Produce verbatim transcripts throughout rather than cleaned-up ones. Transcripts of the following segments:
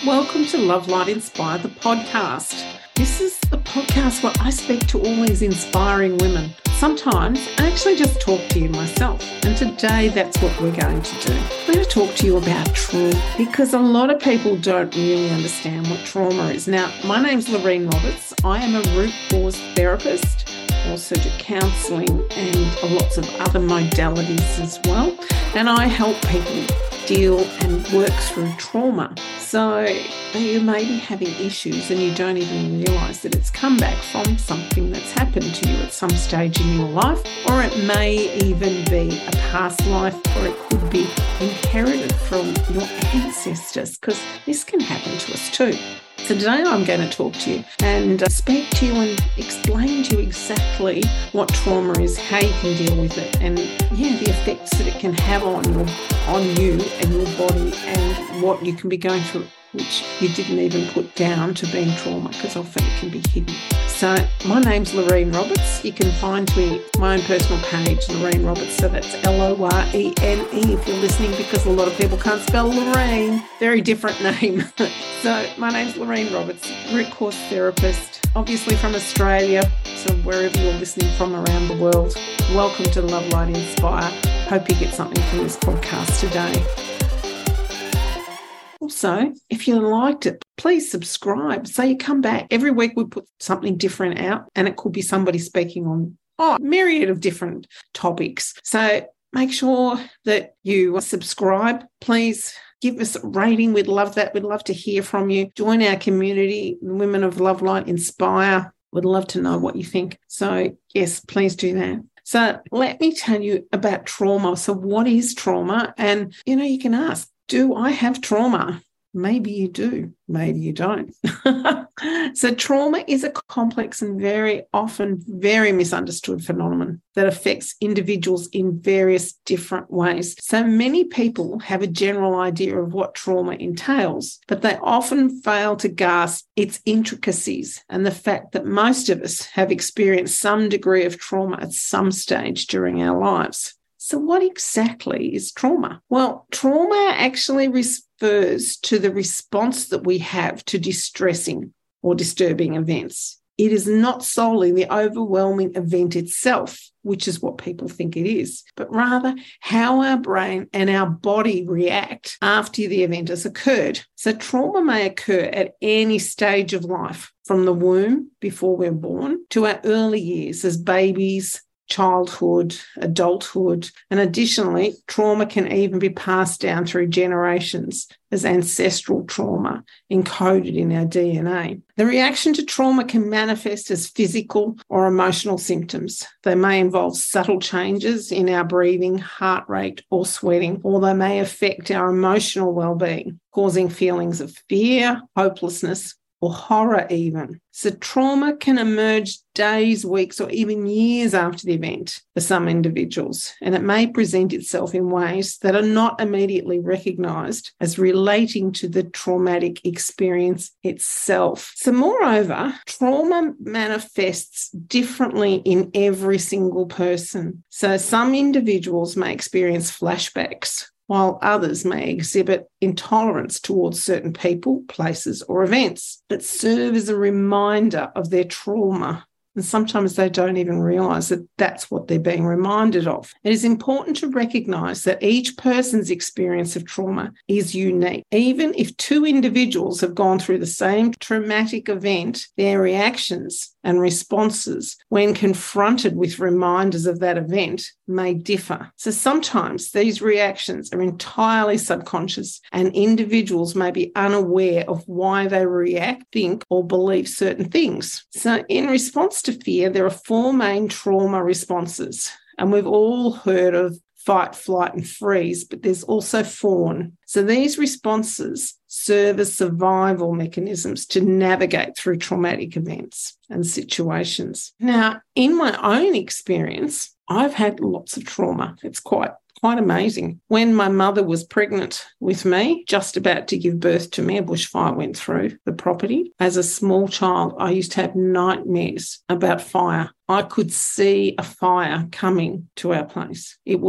Welcome to Love Light Inspire, the podcast. This is a podcast where I speak to all these inspiring women. Sometimes I actually just talk to you myself. And today that's what we're going to do. I'm going to talk to you about trauma because a lot of people don't really understand what trauma is. Now, my name's Lorraine Roberts. I am a root cause therapist. Also do counselling and lots of other modalities as well. And I help people deal and work through trauma. So you may be having issues and you don't even realise that it's come back from something that's happened to you at some stage in your life, or it may even be a past life, or it could be inherited from your ancestors, because this can happen to us too. So today I'm going to talk to you and uh, speak to you and explain to you exactly what trauma is, how you can deal with it, and yeah, the effects that it can have on your, on you and your body, and what you can be going through, which you didn't even put down to being trauma, because often it can be hidden. So my name's Lorraine Roberts. You can find me my own personal page, Lorraine Roberts. So that's L O R E N E if you're listening, because a lot of people can't spell Lorraine. Very different name. So my name's Lorraine Roberts, root cause therapist, obviously from Australia. So wherever you're listening from around the world, welcome to Love Light Inspire. Hope you get something from this podcast today. Also, if you liked it, please subscribe. So you come back. Every week we put something different out, and it could be somebody speaking on oh, a myriad of different topics. So make sure that you subscribe. Please give us a rating. We'd love that. We'd love to hear from you. Join our community, the Women of Love Light Inspire. We'd love to know what you think. So yes, please do that. So let me tell you about trauma. So what is trauma? And, you know, you can ask, do I have trauma? Maybe you do, maybe you don't. So trauma is a complex and very often very misunderstood phenomenon that affects individuals in various different ways. So many people have a general idea of what trauma entails, but they often fail to grasp its intricacies and the fact that most of us have experienced some degree of trauma at some stage during our lives. So what exactly is trauma? Well, trauma actually refers to the response that we have to distressing or disturbing events. It is not solely the overwhelming event itself, which is what people think it is, but rather how our brain and our body react after the event has occurred. So trauma may occur at any stage of life, from the womb before we're born to our early years as babies, childhood, adulthood, and additionally, trauma can even be passed down through generations as ancestral trauma encoded in our D N A. The reaction to trauma can manifest as physical or emotional symptoms. They may involve subtle changes in our breathing, heart rate, or sweating, or they may affect our emotional well-being, causing feelings of fear, hopelessness, or horror even. So trauma can emerge days, weeks, or even years after the event for some individuals, and it may present itself in ways that are not immediately recognised as relating to the traumatic experience itself. So moreover, trauma manifests differently in every single person. So some individuals may experience flashbacks, while others may exhibit intolerance towards certain people, places, or events that serve as a reminder of their trauma. And sometimes they don't even realise that that's what they're being reminded of. It is important to recognise that each person's experience of trauma is unique. Even if two individuals have gone through the same traumatic event, their reactions and responses when confronted with reminders of that event may differ. So sometimes these reactions are entirely subconscious, and individuals may be unaware of why they react, think, or believe certain things. So in response to fear, there are four main trauma responses, and we've all heard of fight, flight, and freeze, but there's also fawn. So these responses serve as survival mechanisms to navigate through traumatic events and situations. Now, in my own experience, I've had lots of trauma. It's quite Quite amazing. When my mother was pregnant with me, just about to give birth to me, a bushfire went through the property. As a small child, I used to have nightmares about fire. I could see a fire coming to our place. It was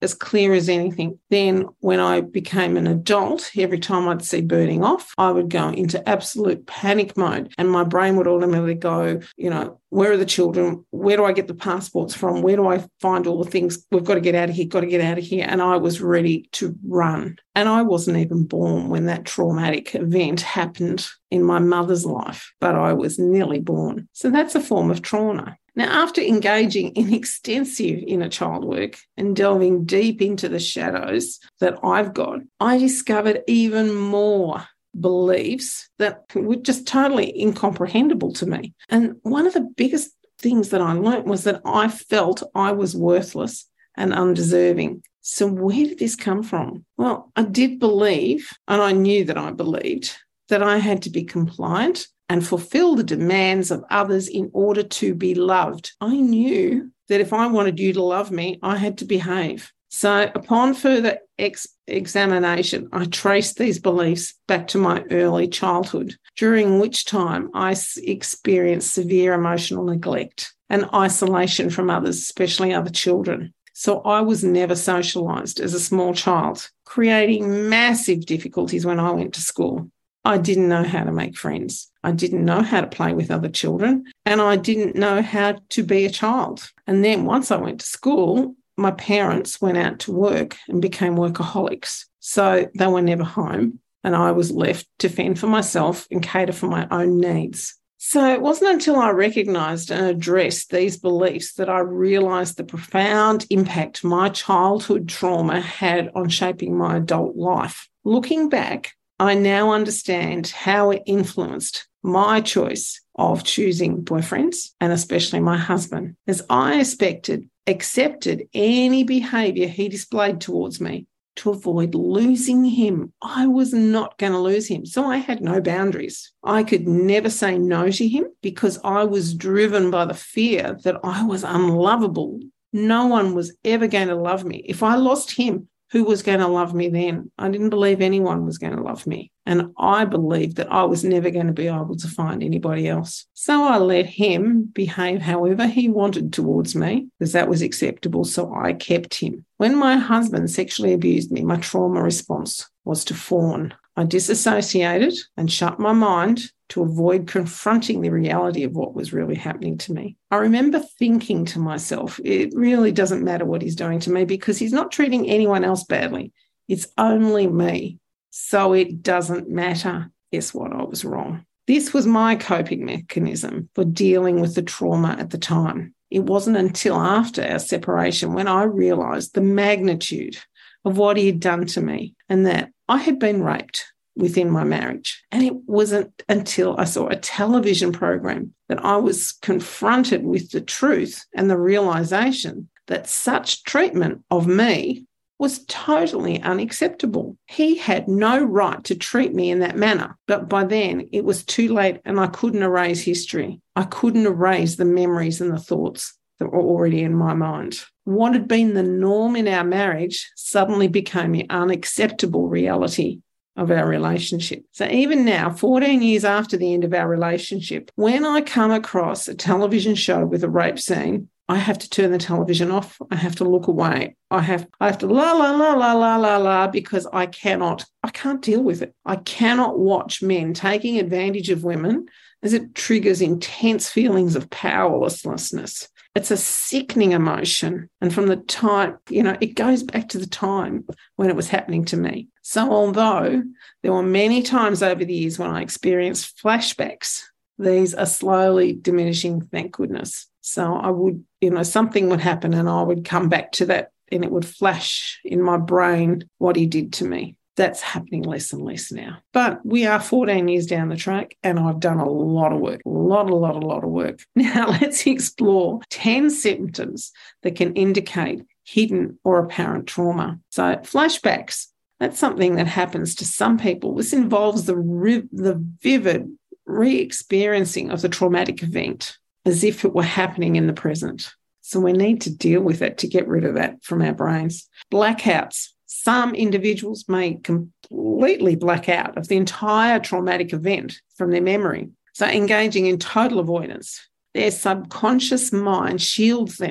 as clear as anything. Then when I became an adult, every time I'd see burning off, I would go into absolute panic mode, and my brain would automatically go, you know, where are the children? Where do I get the passports from? Where do I find all the things? We've got to get out of here, got to get out of here. And I was ready to run. And I wasn't even born when that traumatic event happened in my mother's life, but I was nearly born. So that's a form of trauma. Now, after engaging in extensive inner child work and delving deep into the shadows that I've got, I discovered even more beliefs that were just totally incomprehensible to me. And one of the biggest things that I learned was that I felt I was worthless and undeserving. So where did this come from? Well, I did believe, and I knew that I believed, that I had to be compliant and fulfill the demands of others in order to be loved. I knew that if I wanted you to love me, I had to behave. So upon further ex- examination, I traced these beliefs back to my early childhood, during which time I s- experienced severe emotional neglect and isolation from others, especially other children. So I was never socialised as a small child, creating massive difficulties when I went to school. I didn't know how to make friends. I didn't know how to play with other children, and I didn't know how to be a child. And then once I went to school, my parents went out to work and became workaholics. So they were never home, and I was left to fend for myself and cater for my own needs. So it wasn't until I recognised and addressed these beliefs that I realised the profound impact my childhood trauma had on shaping my adult life. Looking back, I now understand how it influenced my choice of choosing boyfriends, and especially my husband, as I expected, accepted any behaviour he displayed towards me to avoid losing him. I was not going to lose him, so I had no boundaries. I could never say no to him because I was driven by the fear that I was unlovable. No one was ever going to love me. If I lost him, who was going to love me then? I didn't believe anyone was going to love me. And I believed that I was never going to be able to find anybody else. So I let him behave however he wanted towards me, because that was acceptable. So I kept him. When my husband sexually abused me, my trauma response was to fawn. I disassociated and shut my mind to avoid confronting the reality of what was really happening to me. I remember thinking to myself, it really doesn't matter what he's doing to me because he's not treating anyone else badly. It's only me. So it doesn't matter. Guess what? I was wrong. This was my coping mechanism for dealing with the trauma at the time. It wasn't until after our separation when I realised the magnitude of what he had done to me and that I had been raped within my marriage. And it wasn't until I saw a television program that I was confronted with the truth and the realisation that such treatment of me was totally unacceptable. He had no right to treat me in that manner. But by then it was too late and I couldn't erase history. I couldn't erase the memories and the thoughts that were already in my mind. What had been the norm in our marriage suddenly became the unacceptable reality of our relationship. So even now, fourteen years after the end of our relationship, when I come across a television show with a rape scene, I have to turn the television off. I have to look away. I have I have to la, la, la, la, la, la, la, because I cannot, I can't deal with it. I cannot watch men taking advantage of women as it triggers intense feelings of powerlessness. It's a sickening emotion. And from the time, you know, it goes back to the time when it was happening to me. So although there were many times over the years when I experienced flashbacks, these are slowly diminishing, thank goodness. So I would, you know, something would happen and I would come back to that and it would flash in my brain what he did to me. That's happening less and less now. But we are fourteen years down the track and I've done a lot of work, a lot, a lot, a lot of work. Now let's explore ten symptoms that can indicate hidden or apparent trauma. So flashbacks, that's something that happens to some people. This involves the, re- the vivid re-experiencing of the traumatic event as if it were happening in the present. So we need to deal with it to get rid of that from our brains. Blackouts. Some individuals may completely black out of the entire traumatic event from their memory. So engaging in total avoidance. Their subconscious mind shields them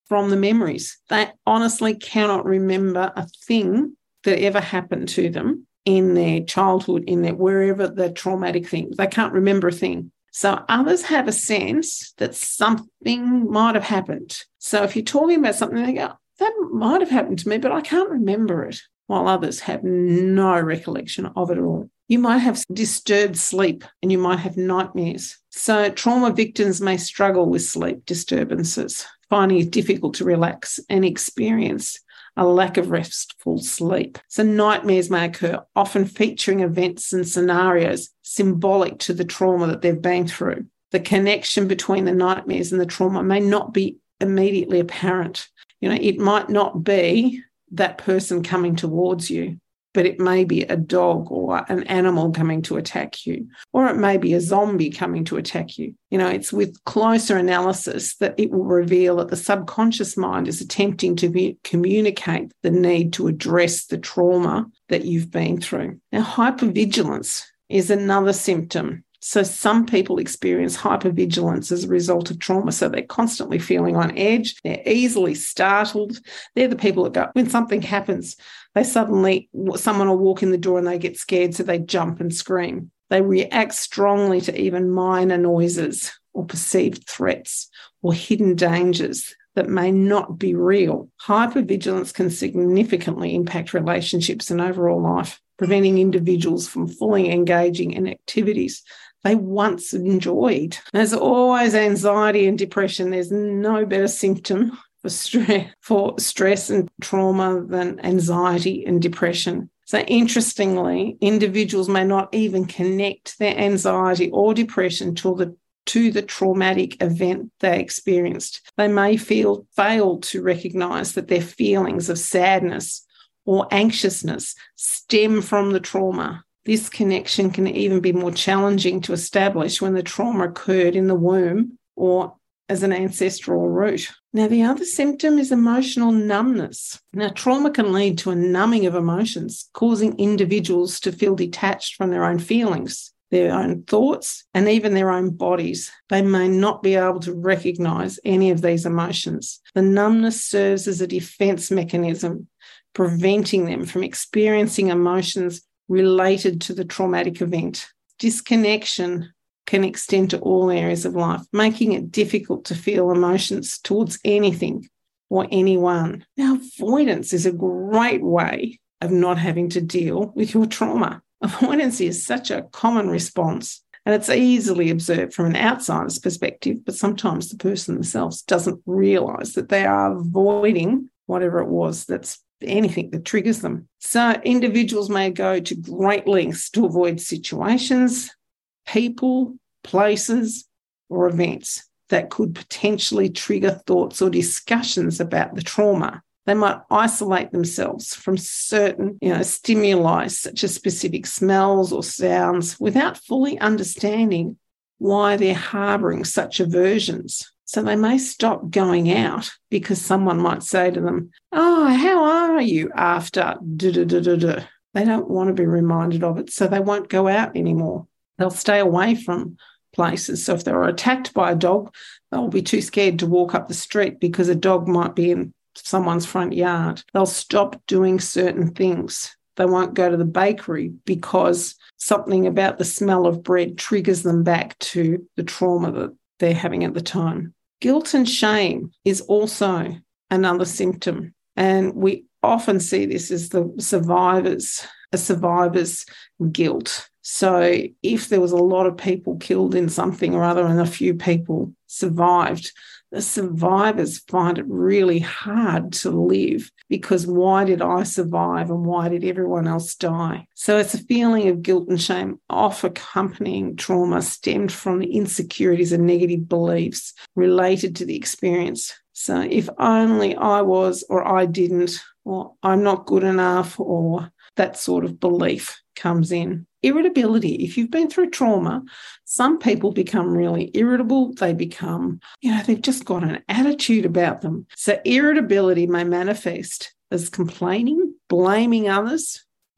from the memories. They honestly cannot remember a thing that ever happened to them in their childhood, in their wherever the traumatic thing. They can't remember a thing. So others have a sense that something might have happened. So if you're talking about something, they go, that might have happened to me, but I can't remember it, while others have no recollection of it at all. You might have disturbed sleep and you might have nightmares. So trauma victims may struggle with sleep disturbances, finding it difficult to relax and experience a lack of restful sleep. So nightmares may occur, often featuring events and scenarios symbolic to the trauma that they've been through. The connection between the nightmares and the trauma may not be immediately apparent. You know, it might not be that person coming towards you, but it may be a dog or an animal coming to attack you, or it may be a zombie coming to attack you. You know, it's with closer analysis that it will reveal that the subconscious mind is attempting to be, communicate the need to address the trauma that you've been through. Now, hypervigilance is another symptom. So some people experience hypervigilance as a result of trauma. So they're constantly feeling on edge. They're easily startled. They're the people that go, when something happens, they suddenly, someone will walk in the door and they get scared, so they jump and scream. They react strongly to even minor noises or perceived threats or hidden dangers that may not be real. Hypervigilance can significantly impact relationships and overall life, preventing individuals from fully engaging in activities they once enjoyed. There's always anxiety and depression. There's no better symptom for stress, for stress and trauma than anxiety and depression. So interestingly, individuals may not even connect their anxiety or depression to the to the traumatic event they experienced. They may feel fail to recognise that their feelings of sadness or anxiousness stem from the trauma. This connection can even be more challenging to establish when the trauma occurred in the womb or as an ancestral root. Now, the other symptom is emotional numbness. Now, trauma can lead to a numbing of emotions, causing individuals to feel detached from their own feelings, their own thoughts, and even their own bodies. They may not be able to recognise any of these emotions. The numbness serves as a defence mechanism, preventing them from experiencing emotions related to the traumatic event. Disconnection can extend to all areas of life, making it difficult to feel emotions towards anything or anyone. Now, avoidance is a great way of not having to deal with your trauma. Avoidance is such a common response, and it's easily observed from an outsider's perspective, but sometimes the person themselves doesn't realise that they are avoiding whatever it was that's anything that triggers them. So individuals may go to great lengths to avoid situations, people, places, or events that could potentially trigger thoughts or discussions about the trauma. They might isolate themselves from certain, you know, stimuli, such as specific smells or sounds, without fully understanding why they're harbouring such aversions. So they may stop going out because someone might say to them, "Oh, how are you after da da da da da?" They don't want to be reminded of it, so they won't go out anymore. They'll stay away from places. So if they were attacked by a dog, they'll be too scared to walk up the street because a dog might be in someone's front yard. They'll stop doing certain things. They won't go to the bakery because something about the smell of bread triggers them back to the trauma that they're having at the time. Guilt and shame is also another symptom. And we often see this as the survivors, a survivor's guilt. So if there was a lot of people killed in something or other and a few people survived, the survivors find it really hard to live because why did I survive and why did everyone else die? So it's a feeling of guilt and shame, often accompanying trauma, stemmed from the insecurities and negative beliefs related to the experience. So if only I was, or I didn't, or I'm not good enough, or that sort of belief comes in. Irritability. If you've been through trauma, some people become really irritable. They become, you know, they've just got an attitude about them. So irritability may manifest as complaining, blaming others,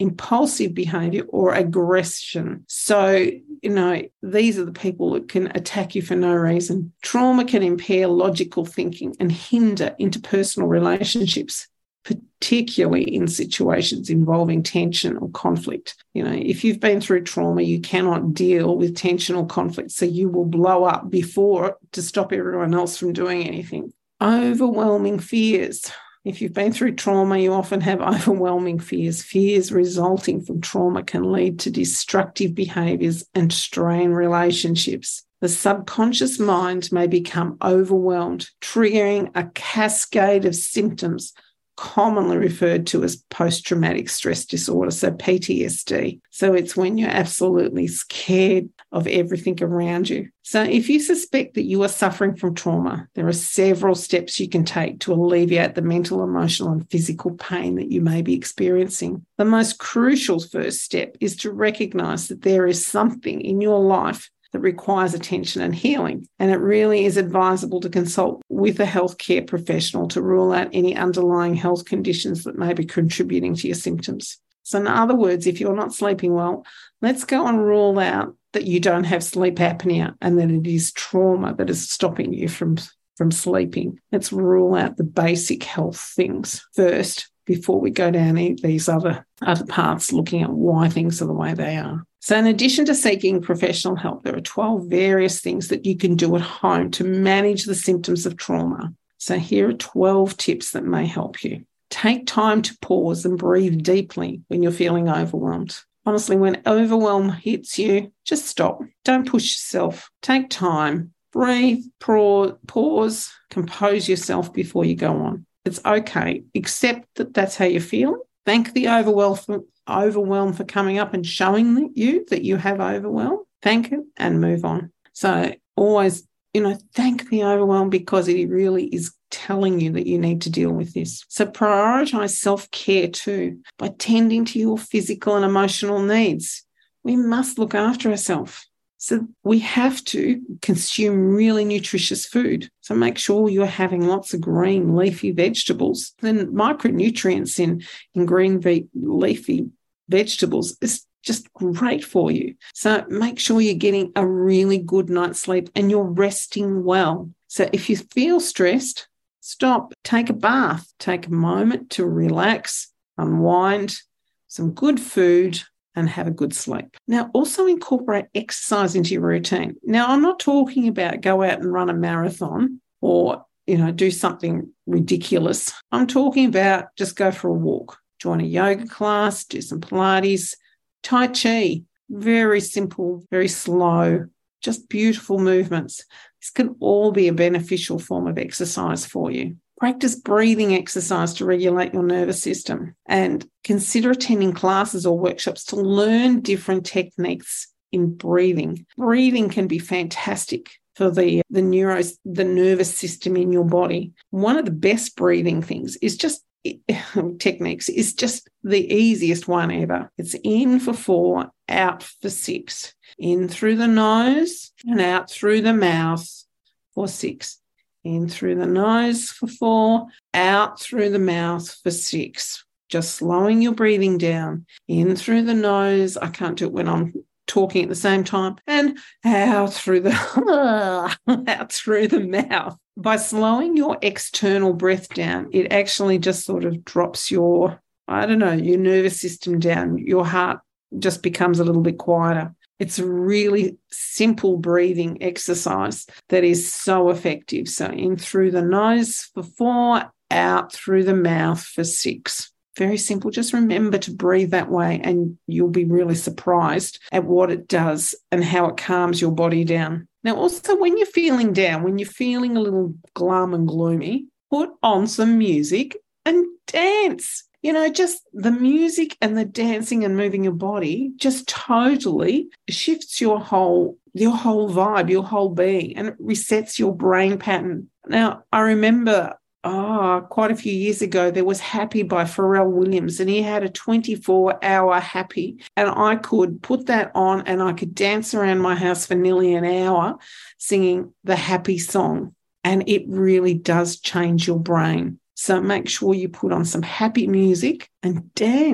impulsive behavior, or aggression. So, you know, these are the people that can attack you for no reason. Trauma can impair logical thinking and hinder interpersonal relationships, particularly in situations involving tension or conflict. You know, if you've been through trauma, you cannot deal with tension or conflict, so you will blow up before to stop everyone else from doing anything. Overwhelming fears. If you've been through trauma, you often have overwhelming fears. Fears resulting from trauma can lead to destructive behaviours and strain relationships. The subconscious mind may become overwhelmed, triggering a cascade of symptoms commonly referred to as post-traumatic stress disorder, so P T S D. So it's when you're absolutely scared of everything around you. So if you suspect that you are suffering from trauma, there are several steps you can take to alleviate the mental, emotional, and physical pain that you may be experiencing. The most crucial first step is to recognise that there is something in your life that requires attention and healing. And it really is advisable to consult with a healthcare professional to rule out any underlying health conditions that may be contributing to your symptoms. So in other words, if you're not sleeping well, let's go and rule out that you don't have sleep apnea and that it is trauma that is stopping you from, from sleeping. Let's rule out the basic health things first before we go down these other, other paths looking at why things are the way they are. So in addition to seeking professional help, there are twelve various things that you can do at home to manage the symptoms of trauma. So here are twelve tips that may help you. Take time to pause and breathe deeply when you're feeling overwhelmed. Honestly, when overwhelm hits you, just stop. Don't push yourself. Take time, breathe, pause, compose yourself before you go on. It's okay. Accept that that's how you're feeling. Thank the overwhelm for, overwhelm for coming up and showing you that you have overwhelm. Thank it and move on. So always, you know, thank the overwhelm because it really is telling you that you need to deal with this. So prioritise self-care too by tending to your physical and emotional needs. We must look after ourselves. So we have to consume really nutritious food. So make sure you're having lots of green leafy vegetables. Then micronutrients in, in green ve- leafy vegetables is just great for you. So make sure you're getting a really good night's sleep and you're resting well. So if you feel stressed, stop, take a bath, take a moment to relax, unwind, some good food, and have a good sleep. Now, also incorporate exercise into your routine. Now, I'm not talking about go out and run a marathon or, you know, do something ridiculous. I'm talking about just go for a walk, join a yoga class, do some Pilates, Tai Chi, very simple, very slow, just beautiful movements. This can all be a beneficial form of exercise for you. Practice breathing exercise to regulate your nervous system and consider attending classes or workshops to learn different techniques in breathing. Breathing can be fantastic for the, the neuros, the nervous system in your body. One of the best breathing things is just techniques is just the easiest one ever. It's in for four, out for six. In through the nose and out through the mouth for six. In through the nose for four, out through the mouth for six. Just slowing your breathing down. In through the nose. I can't do it when I'm talking at the same time. And out through the out through the mouth. By slowing your external breath down, it actually just sort of drops your, I don't know, your nervous system down. Your heart just becomes a little bit quieter. It's a really simple breathing exercise that is so effective. So in through the nose for four, out through the mouth for six. Very simple. Just remember to breathe that way and you'll be really surprised at what it does and how it calms your body down. Now, also when you're feeling down, when you're feeling a little glum and gloomy, put on some music and dance. You know, just the music and the dancing and moving your body just totally shifts your whole your whole vibe, your whole being, and it resets your brain pattern. Now, I remember, oh, quite a few years ago, there was Happy by Pharrell Williams, and he had a twenty-four hour Happy, and I could put that on and I could dance around my house for nearly an hour singing the Happy song, and it really does change your brain. So make sure you put on some happy music and dance.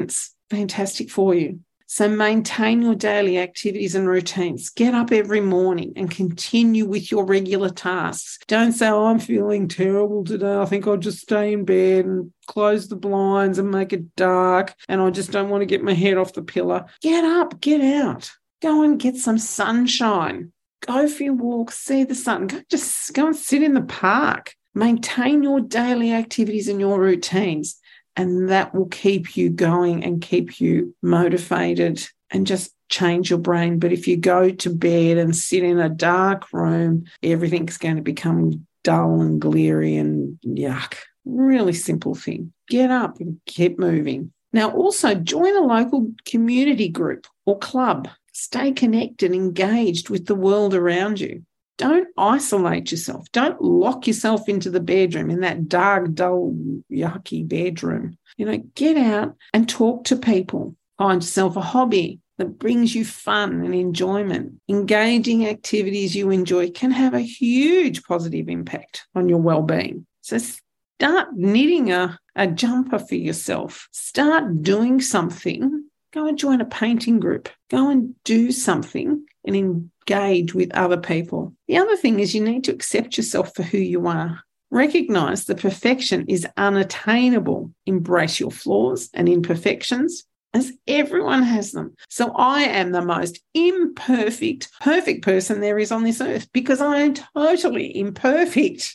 fantastic for you. So maintain your daily activities and routines. Get up every morning and continue with your regular tasks. Don't say, oh, I'm feeling terrible today. I think I'll just stay in bed and close the blinds and make it dark, and I just don't want to get my head off the pillow. Get up, get out. Go and get some sunshine. Go for your walk, see the sun. Go, just go and sit in the park. Maintain your daily activities and your routines. And that will keep you going and keep you motivated and just change your brain. But if you go to bed and sit in a dark room, everything's going to become dull and glary and yuck. Really simple thing. Get up and keep moving. Now, also join a local community group or club. Stay connected, engaged with the world around you. Don't isolate yourself. Don't lock yourself into the bedroom, in that dark, dull, yucky bedroom. You know, get out and talk to people. Find yourself a hobby that brings you fun and enjoyment. Engaging activities you enjoy can have a huge positive impact on your well-being. So start knitting a, a jumper for yourself. Start doing something. Go and join a painting group. Go and do something and engage with other people. The other thing is you need to accept yourself for who you are. Recognize that perfection is unattainable. Embrace your flaws and imperfections, as everyone has them. So I am the most imperfect, perfect person there is on this earth because I am totally imperfect,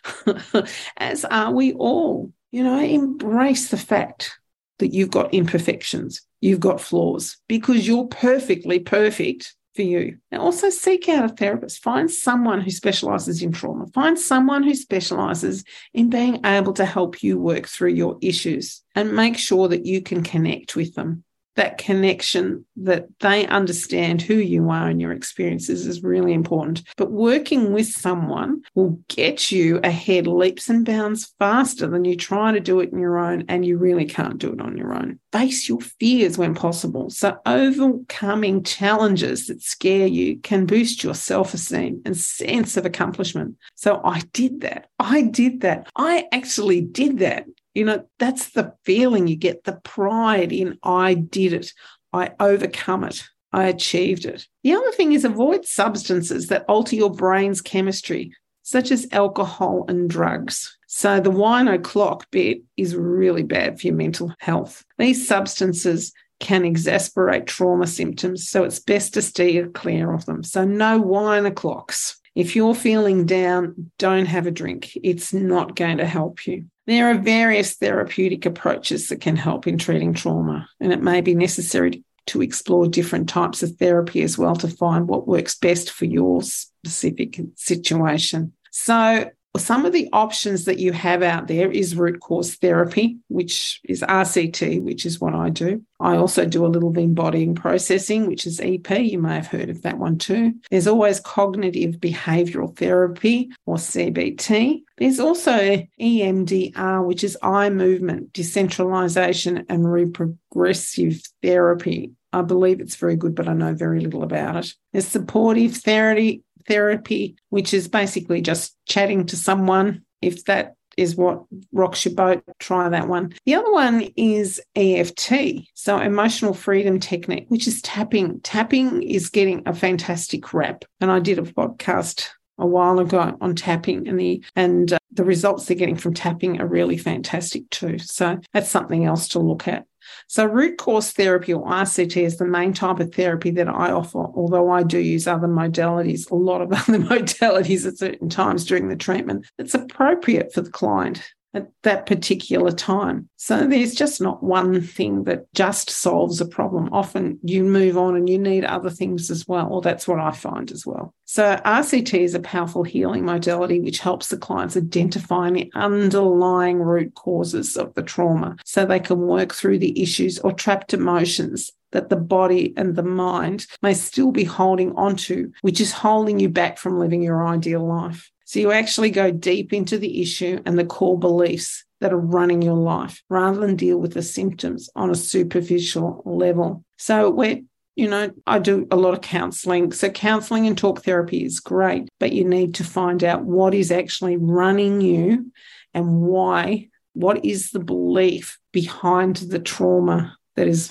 as are we all. You know, embrace the fact that you've got imperfections, you've got flaws, because you're perfectly perfect for you. And also seek out a therapist. Find someone who specialises in trauma. Find someone who specialises in being able to help you work through your issues, and make sure that you can connect with them. That connection, that they understand who you are and your experiences, is really important. But working with someone will get you ahead leaps and bounds faster than you try to do it on your own, and you really can't do it on your own. Face your fears when possible. So overcoming challenges that scare you can boost your self-esteem and sense of accomplishment. So I did that. I did that. I actually did that. You know, that's the feeling you get, the pride in I did it, I overcome it, I achieved it. The other thing is avoid substances that alter your brain's chemistry, such as alcohol and drugs. So the wine o'clock bit is really bad for your mental health. These substances can exacerbate trauma symptoms, so it's best to steer clear of them. So no wine o'clocks. If you're feeling down, don't have a drink. It's not going to help you. There are various therapeutic approaches that can help in treating trauma, and it may be necessary to explore different types of therapy as well to find what works best for your specific situation. So some of the options that you have out there is root cause therapy, which is R C T, which is what I do. I also do a little bit embodying processing, which is E P. You may have heard of that one too. There's always cognitive behavioural therapy, or C B T. There's also E M D R, which is eye movement, decentralisation and reprogressive therapy. I believe it's very good, but I know very little about it. There's supportive therapy, therapy, which is basically just chatting to someone. If that is what rocks your boat, try that one. The other one is E F T, so emotional freedom technique, which is tapping. Tapping is getting a fantastic rap. And I did a podcast a while ago on tapping, and the and uh, the results they're getting from tapping are really fantastic too. So that's something else to look at. So root cause therapy, or R C T, is the main type of therapy that I offer, although I do use other modalities, a lot of other modalities at certain times during the treatment that's appropriate for the client at that particular time. So there's just not one thing that just solves a problem. Often you move on and you need other things as well, or that's what I find as well. So R C T is a powerful healing modality which helps the clients identify the underlying root causes of the trauma so they can work through the issues or trapped emotions that the body and the mind may still be holding onto, which is holding you back from living your ideal life. So you actually go deep into the issue and the core beliefs that are running your life rather than deal with the symptoms on a superficial level. So we're You know, I do a lot of counselling. So counselling and talk therapy is great, but you need to find out what is actually running you and why. What is the belief behind the trauma that is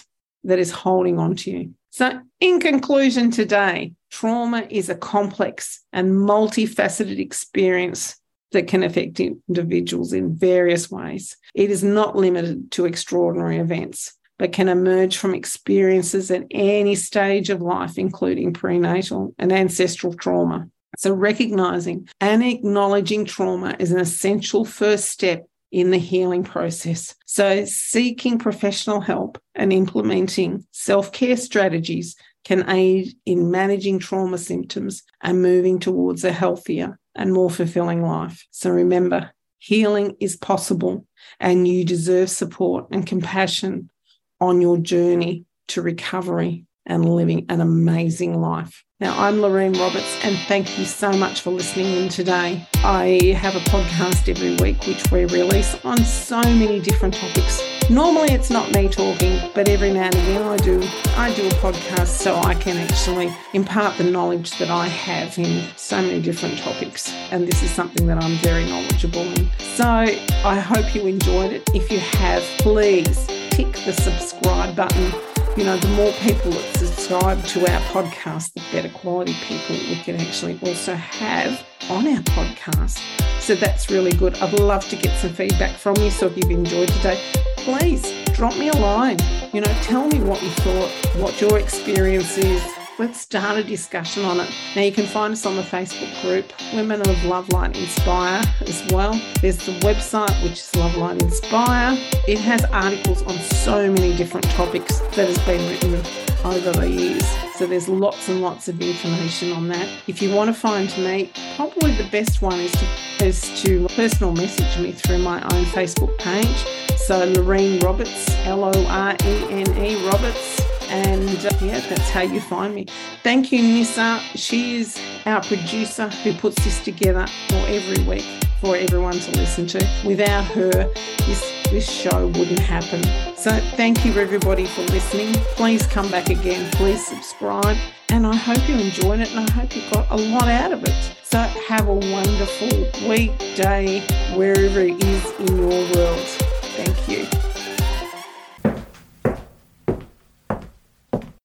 that is holding on to you. So in conclusion today, trauma is a complex and multifaceted experience that can affect individuals in various ways. It is not limited to extraordinary events, but can emerge from experiences at any stage of life, including prenatal and ancestral trauma. So recognising and acknowledging trauma is an essential first step in the healing process. So seeking professional help and implementing self-care strategies can aid in managing trauma symptoms and moving towards a healthier and more fulfilling life. So remember, healing is possible and you deserve support and compassion on your journey to recovery and living an amazing life. Now, I'm Lorraine Roberts, and thank you so much for listening in today. I have a podcast every week which we release on so many different topics. Normally it's not me talking, but every now and again I do I do a podcast so I can actually impart the knowledge that I have in so many different topics. And this is something that I'm very knowledgeable in. So I hope you enjoyed it. If you have, please tick the subscribe button. You know, the more people that subscribe to our podcast, the better quality people we can actually also have on our podcast. So that's really good. I'd love to get some feedback from you. So if you've enjoyed today, please drop me a line. You know, tell me what you thought, what your experience is. Let's start a discussion on it. Now, you can find us on the Facebook group, Women of Love Light Inspire as well. There's the website, which is Love Light Inspire. It has articles on so many different topics that has been written over the years. So there's lots and lots of information on that. If you want to find me, probably the best one is to, is to personal message me through my own Facebook page. So Lorraine Roberts, L O R E N E Roberts. And uh, yeah, that's how you find me. Thank you, Nissa. She is our producer who puts this together for every week for everyone to listen to. Without her, this, this show wouldn't happen. So thank you, everybody, for listening. Please come back again. Please subscribe. And I hope you enjoyed it, and I hope you got a lot out of it. So have a wonderful week, day, wherever it is in your world. Thank you.